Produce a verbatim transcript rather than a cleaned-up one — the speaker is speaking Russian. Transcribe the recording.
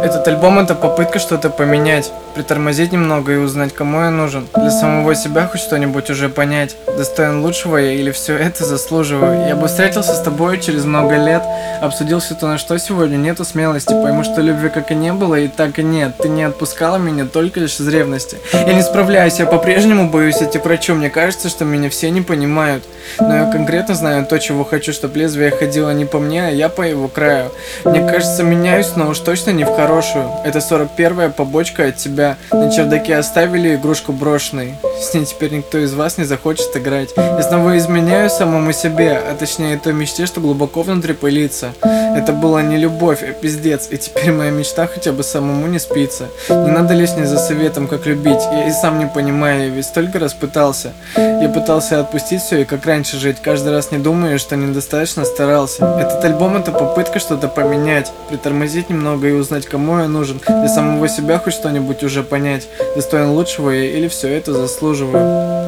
Этот альбом — это попытка что-то поменять, притормозить немного и узнать, кому я нужен. Для самого себя хоть что-нибудь уже понять, достоин лучшего я или все это заслуживаю. Я бы встретился с тобой через много лет, обсудил все то, на что сегодня нету смелости. Пойму, что любви как и не было, и так и нет. Ты не отпускала меня только лишь из ревности. Я не справляюсь, я по-прежнему боюсь идти к врачу. Мне кажется, что меня все не понимают, но я конкретно знаю то, чего хочу, чтоб лезвие ходило не по мне, а я по его краю. Мне кажется, меняюсь, но уж точно не в хорошую. Это сорок первая побочка от тебя. На чердаке оставили игрушку брошенной. С ней теперь никто из вас не захочет играть. Я снова изменяю самому себе, а точнее той мечте, что глубоко внутри пылится. Это была не любовь, а пиздец. И теперь моя мечта хотя бы самому не спится. Не надо лезть мне за советом, как любить. Я и сам не понимаю, я ведь столько раз пытался. Я пытался отпустить все и как раньше жить. Каждый раз не думаю, что недостаточно старался. Этот альбом — это попытка что-то поменять, притормозить немного и узнать, кому я нужен. Для самого себя хоть что-нибудь уже понять, достоин лучшего я или все это заслуживаю.